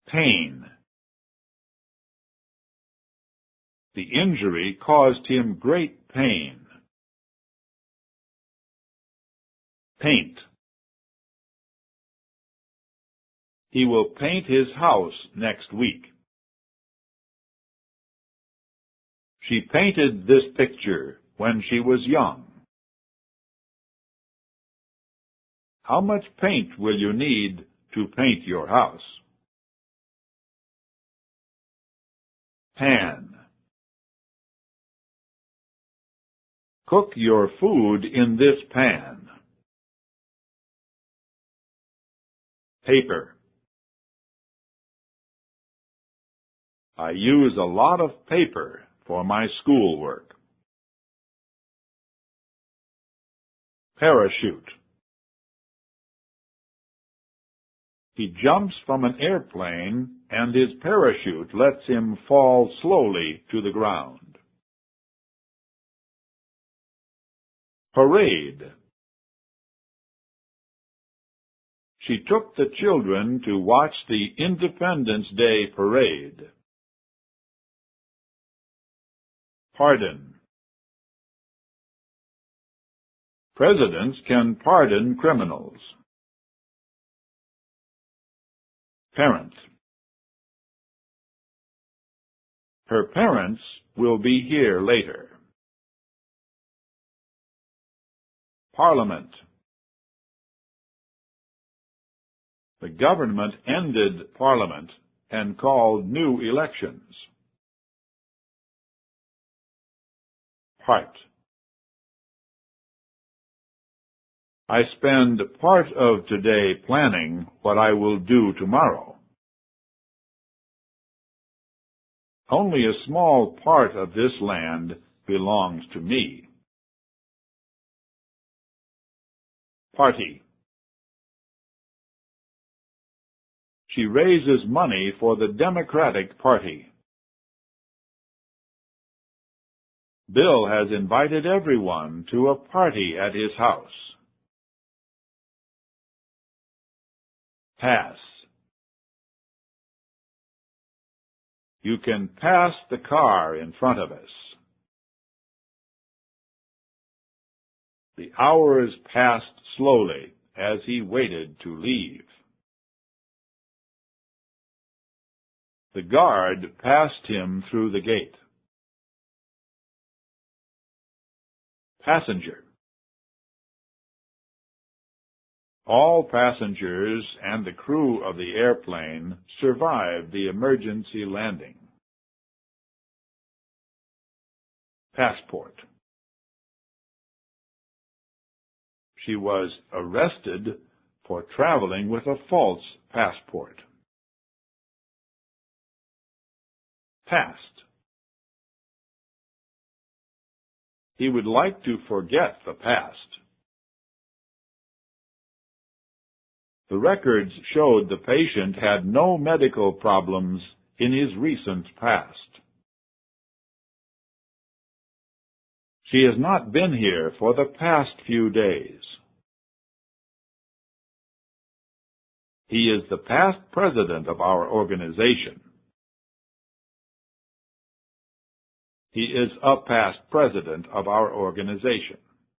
Pain. The injury caused him great pain. Paint. He will paint his house next week. She painted this picture when she was young. How much paint will you need to paint your house? Pan. Cook your food in this pan. Paper. I use a lot of paper for my schoolwork. Parachute. He jumps from an airplane and his parachute lets him fall slowly to the ground. Parade. She took the children to watch the Independence Day parade. Pardon. Presidents can pardon criminals. Parent. Her parents will be here later. Parliament. The government ended Parliament and called new elections. Part. I spend part of today planning what I will do tomorrow. Only a small part of this land belongs to me. Party. She raises money for the Democratic Party. Bill has invited everyone to a party at his house. Pass. You can pass the car in front of us. The hours passed slowly as he waited to leave. The guard passed him through the gate. Passenger. All passengers and the crew of the airplane survived the emergency landing. Passport. She was arrested for traveling with a false passport. Past. He would like to forget the past. The records showed the patient had no medical problems in his recent past. She has not been here for the past few days. He is the past president of our organization. He is a past president of our organization.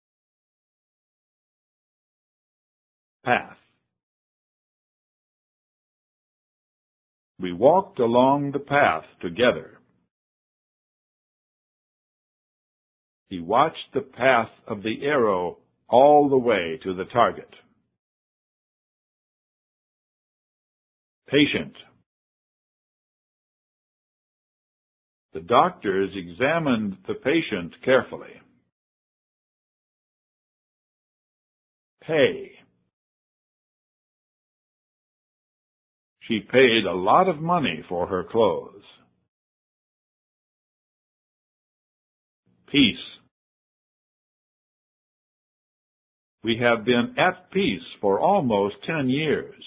Path. We walked along the path together. He watched the path of the arrow all the way to the target. Patient. The doctors examined the patient carefully. Pay. She paid a lot of money for her clothes. Peace. We have been at peace for almost 10 years.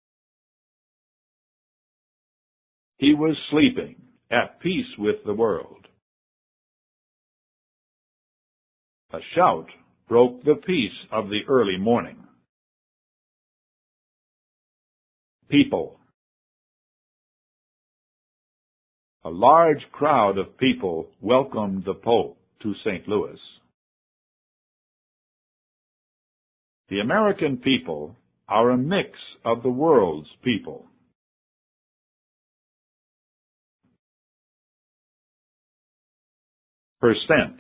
He was sleeping, at peace with the world. A shout broke the peace of the early morning. People. A large crowd of people welcomed the Pope to St. Louis. The American people are a mix of the world's people. Percent.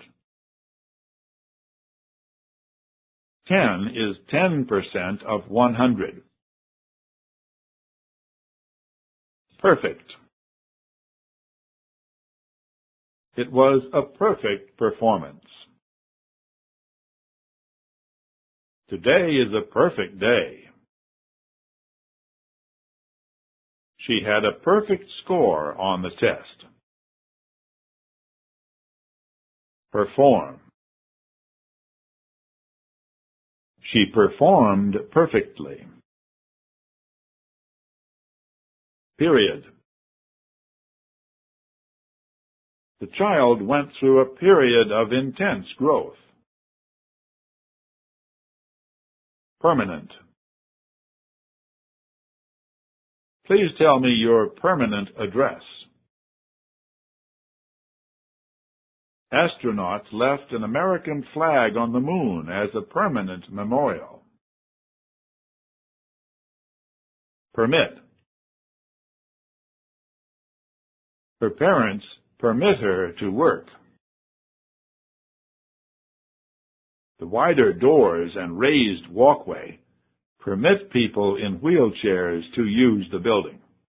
10 is 10% of 100. Perfect. It was a perfect performance. Today is a perfect day. She had a perfect score on the test. Perform. She performed perfectly. Period. The child went through a period of intense growth. Permanent. Please tell me your permanent address. Astronauts left an American flag on the moon as a permanent memorial. Permit. Her parents permit her to work. The wider doors and raised walkway permit people in wheelchairs to use the building.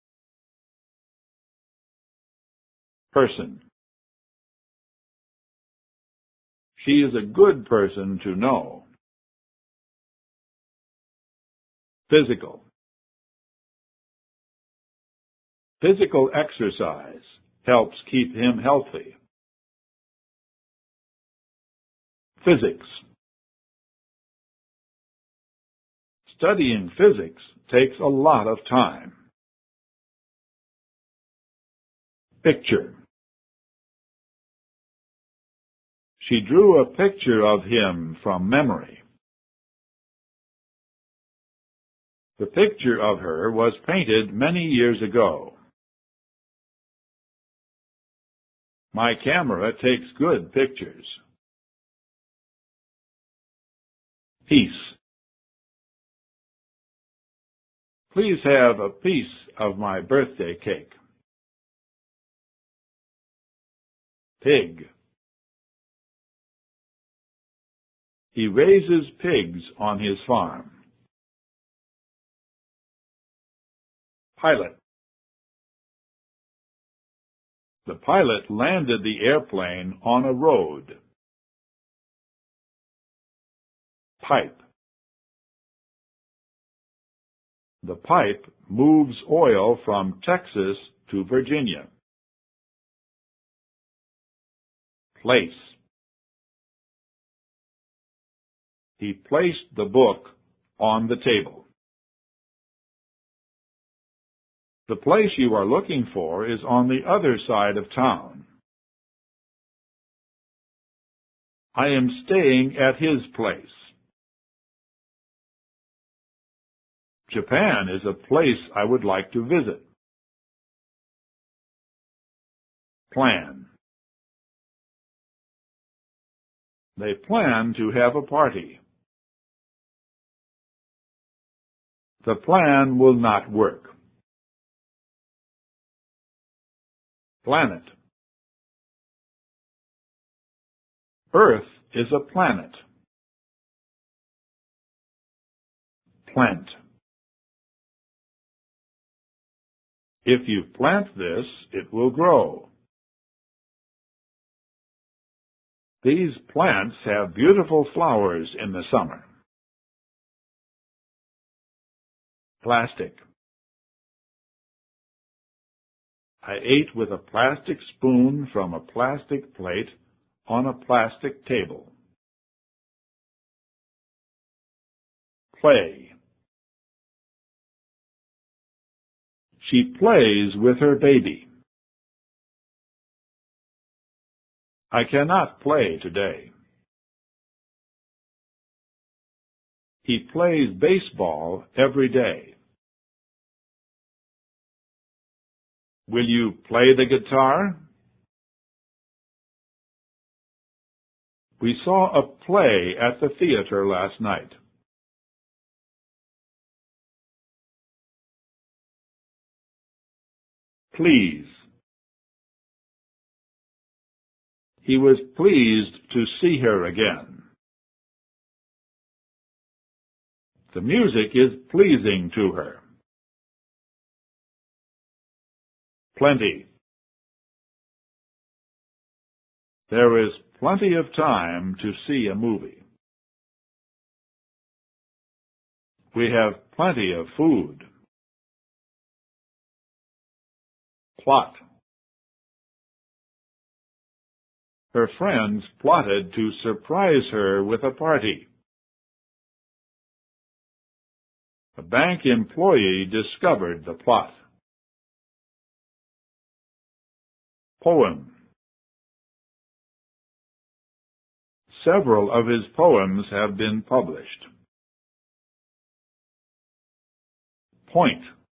Person. She is a good person to know. Physical. Physical exercise helps keep him healthy. Physics. Studying physics takes a lot of time. Picture. She drew a picture of him from memory. The picture of her was painted many years ago. My camera takes good pictures. Piece. Please have a piece of my birthday cake. Pig. He raises pigs on his farm. Pilot. The pilot landed the airplane on a road. Pipe. The pipe moves oil from Texas to Virginia. Place. He placed the book on the table. The place you are looking for is on the other side of town. I am staying at his place. Japan is a place I would like to visit. Plan. They plan to have a party. The plan will not work. Planet. Earth is a planet. Plant. If you plant this, it will grow. These plants have beautiful flowers in the summer. Plastic. I ate with a plastic spoon from a plastic plate on a plastic table. Play. She plays with her baby. I cannot play today. He plays baseball every day. Will you play the guitar? We saw a play at the theater last night. Please. He was pleased to see her again. The music is pleasing to her. Plenty. There is plenty of time to see a movie. We have plenty of food. Plot. Her friends plotted to surprise her with a party. A bank employee discovered the plot. Poem. Several of his poems have been published. Point.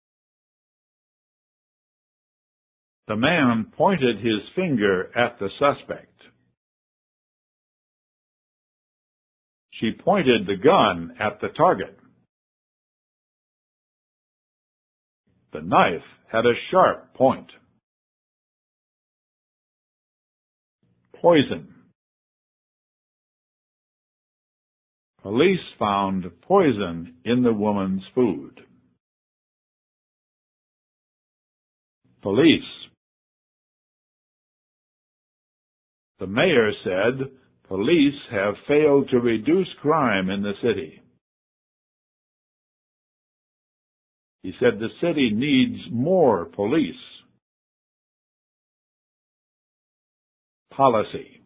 The man pointed his finger at the suspect. She pointed the gun at the target. The knife had a sharp point. Poison. Police found poison in the woman's food. Police. The mayor said, police have failed to reduce crime in the city. He said the city needs more police. Policy.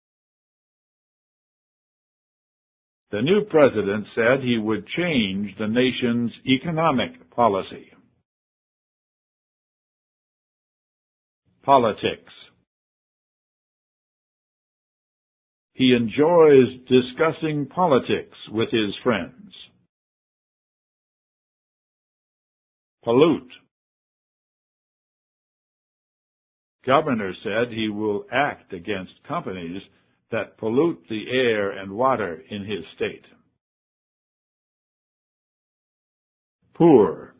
The new president said he would change the nation's economic policy. Politics. He enjoys discussing politics with his friends. Pollute. Governor said he will act against companies that pollute the air and water in his state. Poor.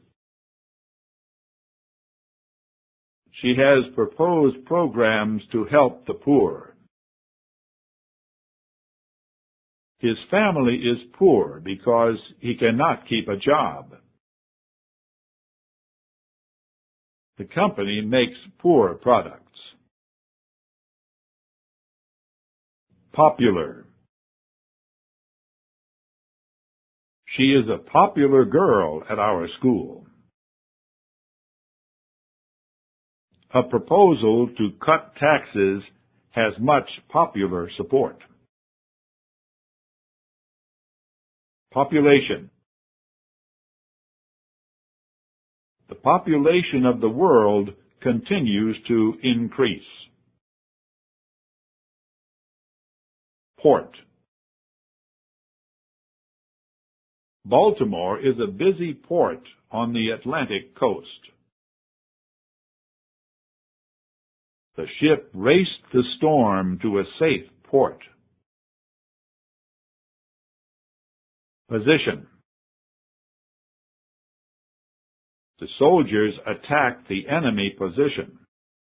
She has proposed programs to help the poor. His family is poor because he cannot keep a job. The company makes poor products. Popular. She is a popular girl at our school. A proposal to cut taxes has much popular support. Population. The population of the world continues to increase. Port. Baltimore is a busy port on the Atlantic coast. The ship raced the storm to a safe port. Position. The soldiers attacked the enemy position.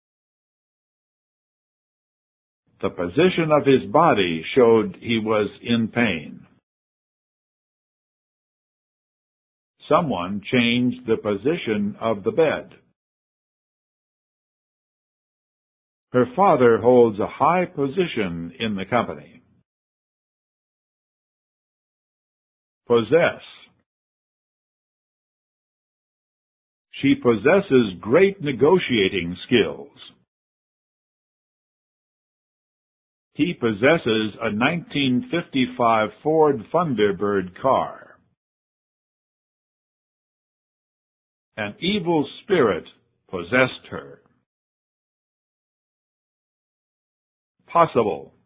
The position of his body showed he was in pain. Someone changed the position of the bed. Her father holds a high position in the company. Possess. She possesses great negotiating skills. He possesses a 1955 Ford Thunderbird car. An evil spirit possessed her. Possible.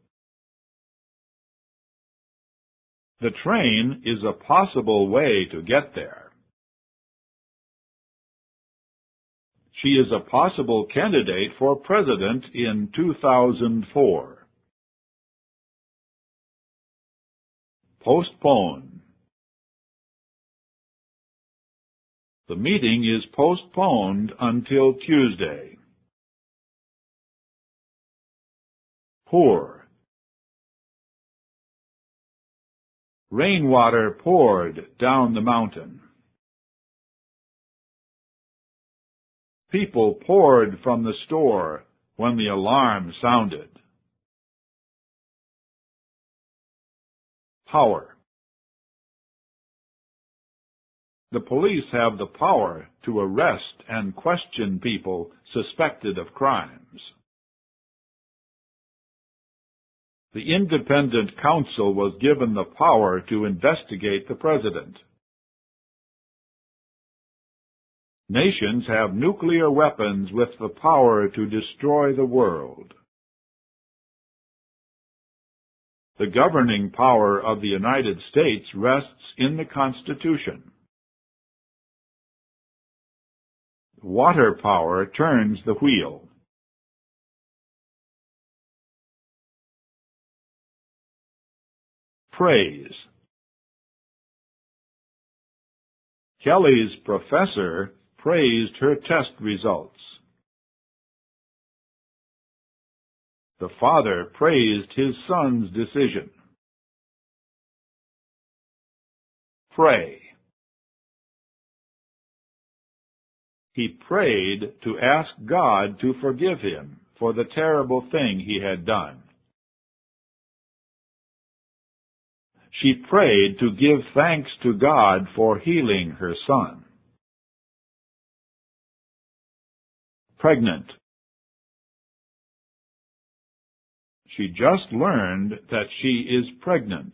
The train is a possible way to get there. She is a possible candidate for president in 2004. Postpone. The meeting is postponed until Tuesday. Pour. Rainwater poured down the mountain. People poured from the store when the alarm sounded. Power. The police have the power to arrest and question people suspected of crimes. The independent counsel was given the power to investigate the president. Nations have nuclear weapons with the power to destroy the world. The governing power of the United States rests in the Constitution. Water power turns the wheel. Praise. Kelly's professor praised her test results. The father praised his son's decision. Pray. He prayed to ask God to forgive him for the terrible thing he had done. She prayed to give thanks to God for healing her son. Pregnant. She just learned that she is pregnant.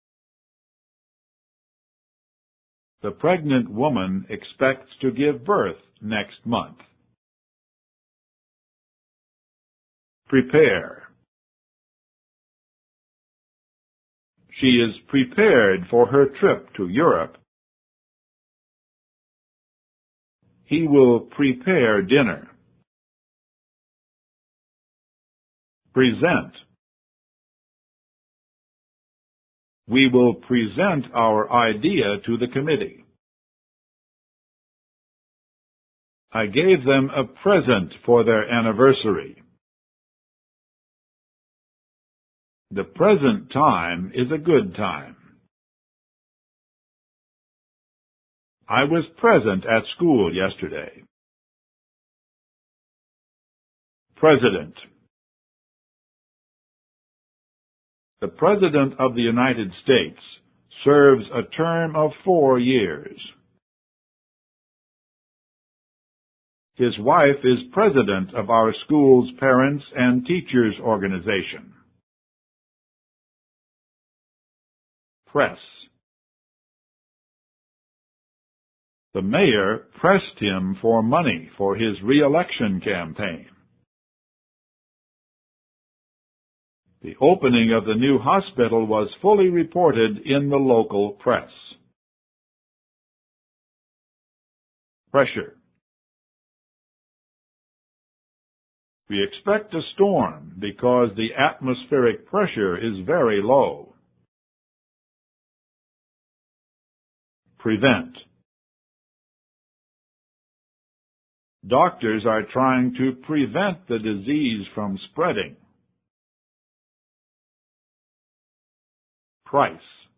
The pregnant woman expects to give birth next month. Prepare. She is prepared for her trip to Europe. He will prepare dinner. Present. We will present our idea to the committee. I gave them a present for their anniversary. The present time is a good time. I was present at school yesterday. President. The President of the United States serves a term of 4 years. His wife is president of our school's Parents and Teachers Organization. Press. The mayor pressed him for money for his re-election campaign. The opening of the new hospital was fully reported in the local press. Pressure. We expect a storm because the atmospheric pressure is very low. Prevent. Doctors are trying to prevent the disease from spreading. Price.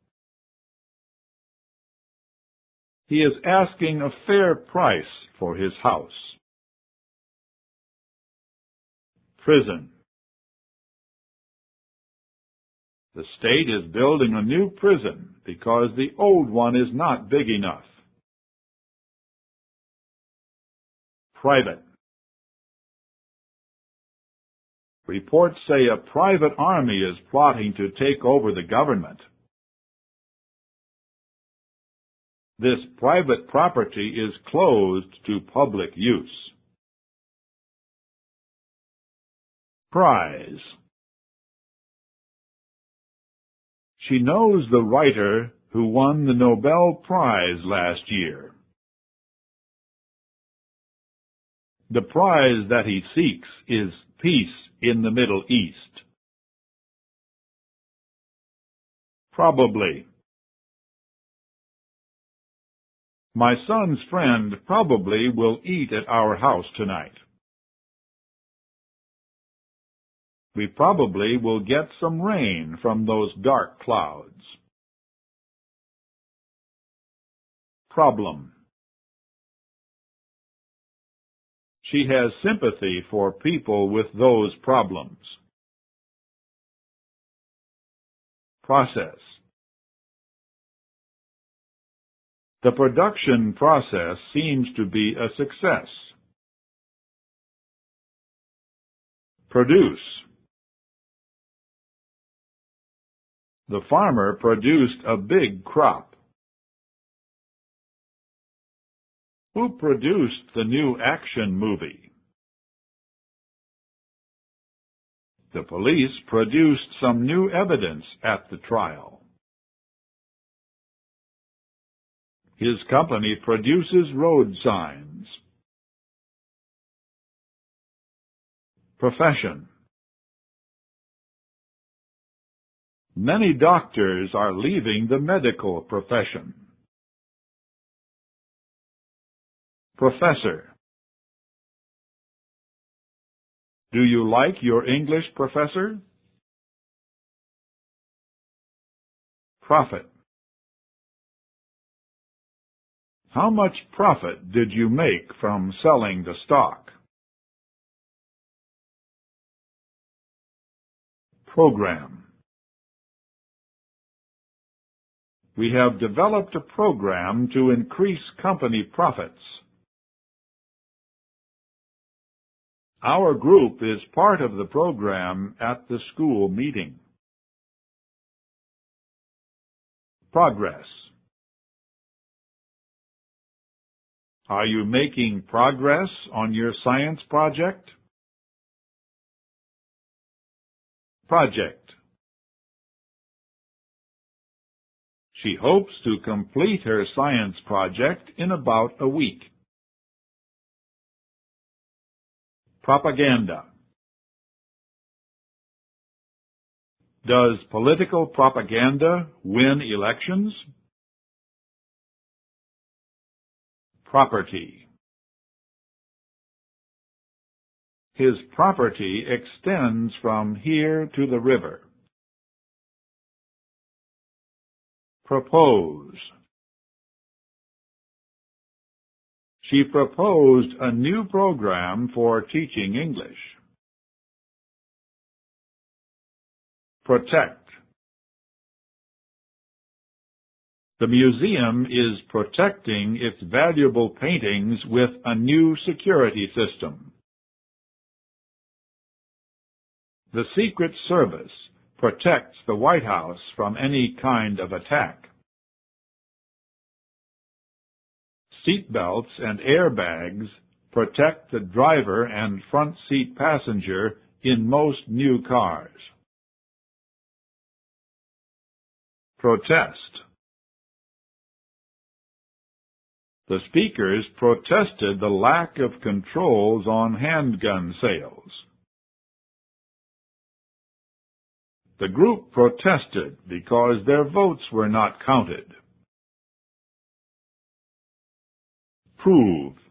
He is asking a fair price for his house. Prison. The state is building a new prison because the old one is not big enough. Private. Reports say a private army is plotting to take over the government. This private property is closed to public use. Prize. She knows the writer who won the Nobel Prize last year. The prize that he seeks is peace in the Middle East. Probably. My son's friend probably will eat at our house tonight. We probably will get some rain from those dark clouds. Problem. She has sympathy for people with those problems. Process. The production process seems to be a success. Produce. The farmer produced a big crop. Who produced the new action movie? The police produced some new evidence at the trial. His company produces road signs. Profession. Many doctors are leaving the medical profession. Professor. Do you like your English professor? Profit. How much profit did you make from selling the stock? Program. We have developed a program to increase company profits. Our group is part of the program at the school meeting. Progress. Are you making progress on your science project? Project. She hopes to complete her science project in about a week. Propaganda. Does political propaganda win elections? Property. His property extends from here to the river. Propose. She proposed a new program for teaching English. Protect. The museum is protecting its valuable paintings with a new security system. The Secret Service protects the White House from any kind of attack. Seatbelts and airbags protect the driver and front seat passenger in most new cars. Protest. The speakers protested the lack of controls on handgun sales. The group protested because their votes were not counted. Prove.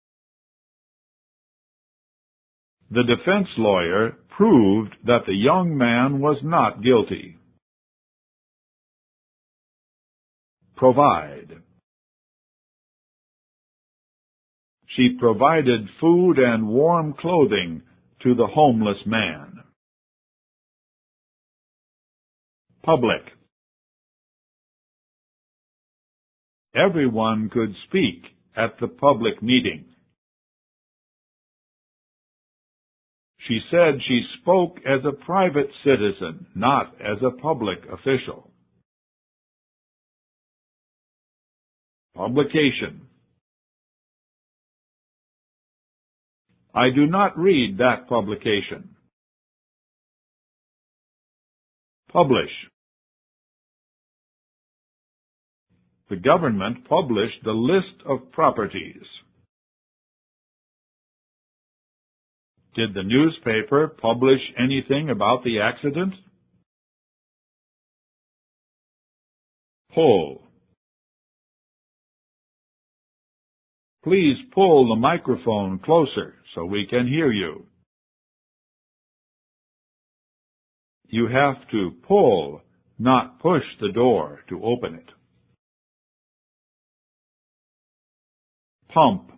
The defense lawyer proved that the young man was not guilty. Provide. She provided food and warm clothing to the homeless man. Public. Everyone could speak at the public meeting. She said she spoke as a private citizen, not as a public official. Publication. I do not read that publication. Publish. The government published the list of properties. Did the newspaper publish anything about the accident? Pull. Please pull the microphone closer so we can hear you. You have to pull, not push the door to open it. Pump.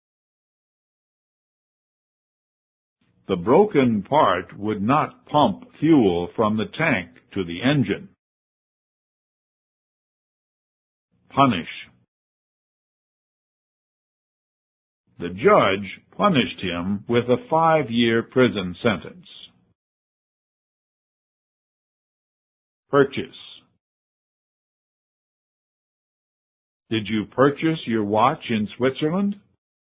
The broken part would not pump fuel from the tank to the engine. Punish. The judge punished him with a 5-year prison sentence. Purchase. Did you purchase your watch in Switzerland?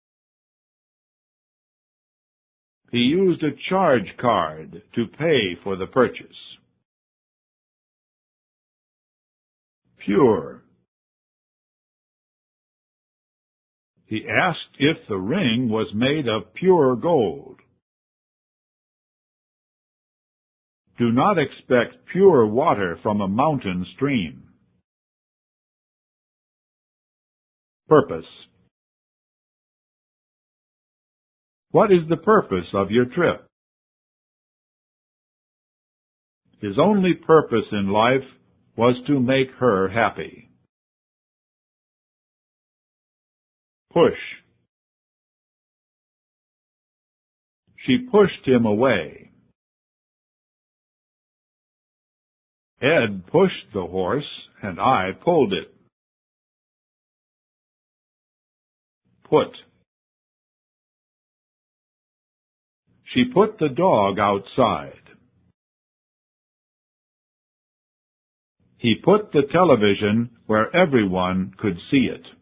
He used a charge card to pay for the purchase. Pure. He asked if the ring was made of pure gold. Do not expect pure water from a mountain stream. Purpose. What is the purpose of your trip? His only purpose in life was to make her happy. Push. She pushed him away. Ed pushed the horse, and I pulled it. Put. She put the dog outside. He put the television where everyone could see it.